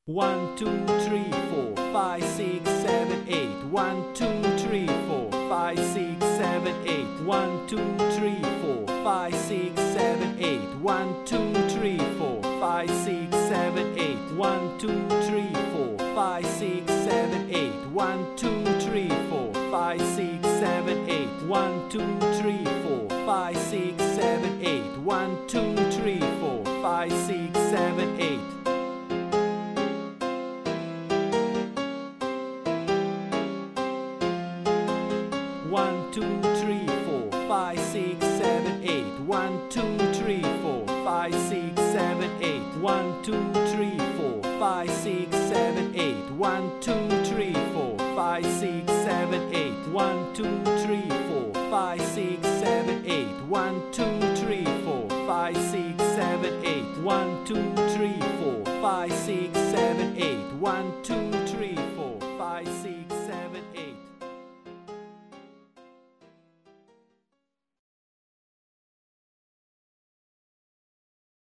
1, 2, 3, 4, 5, 6, 7, 8. 1, 2, 3, 4, 5, 6, 7, 8. 1, 2, 3, 4, 5, 6, 7, 8. 1, 2, 3, 4, 5, 6, 7, 8. 1, 2, 3, 4, 5, 6, 7, 8. 1, 2, 3, 4, 5, 6, 7, 8. 1, 2, 3, 4, 5, 6, 7, 8. 1, 2, 3, 4, 5, 6, 7, 8. 1, 2, 3, 4, 5, 6, 7, 8. 1, 2, 3, 4, 5, 6, 7, 8. 1, 2, 3, 4, 5, 6, 7, 8. 1, 2, 3, 4, 5, 6, 7, 8. 1, 2, 3, 4, 5, 6, 7, 8. 1, 2, 3, 4, 5, 6, 7, 8. 1, 2, 3, 4, 5, 6, 7, 8. 1, 2, 3.